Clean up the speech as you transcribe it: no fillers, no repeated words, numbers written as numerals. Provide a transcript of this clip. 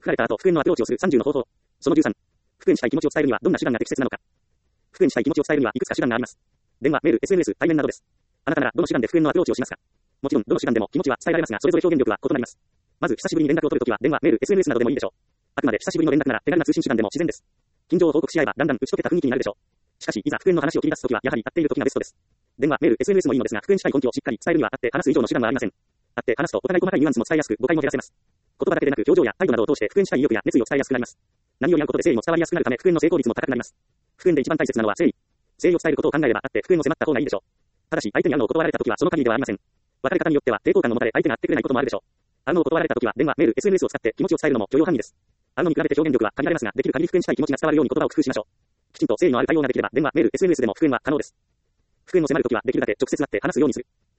吹かれた後、復縁のアプローチをする30の方法。その13。復縁したい気持ちを伝えるにはどんな手段が適切なのか。復縁したい気持ちを伝えるにはいくつか手段があります。電話、メール、SNS、対面などです。あなたならどの手段で復縁のアプローチをしますか。もちろん、どの手段でも気持ちは伝えられますが、それぞれ表現力は異なります。まず、久しぶりに連絡を取るときは、電話、メール、SNS などでもいいでしょう。あくまで久しぶりの連絡なら、手軽な通信手段でも自然です。近況を報告し合えば、だんだん打ち解けた雰囲気になるでしょう。しかし、いざ復縁の話を切り出すときは、やはり会っているときがベストです。電話、メール、SNS もいいのですが、復縁したい根拠をしっかり伝えるには、会って話す以上の手段はありません。会って話すと、お互い細かいニュアンスも伝えやすく、誤解も減らせます。言葉だけでなく、表情や態度などを通して、復縁したい意欲や熱意を伝えやすくなります。何より会うことで誠意も伝わりやすくなるため、復縁の成功率も高くなります。復縁で一番大切なのは誠意。誠意を伝えることを考えれば、会って復縁を迫った方がいいでしょう。ただし、相手に会うのを断られたときは、その限りではありません。別れ方によっては、抵抗感を持たれ、相手が会ってくれないこともあるでしょう。会うのを断られたときは、電話、メール、SNS を使って気持ちを伝えるのも許容範囲です。会うのに比べて表現力は限られますが、できる限り復縁したい気持ちが伝わるように言葉を工夫しましょう。きちんと誠意のある対応ができれば、電話、メール、SNS でも復縁は可能です。復縁を迫るときは、できるだけ直接会って話すようにする。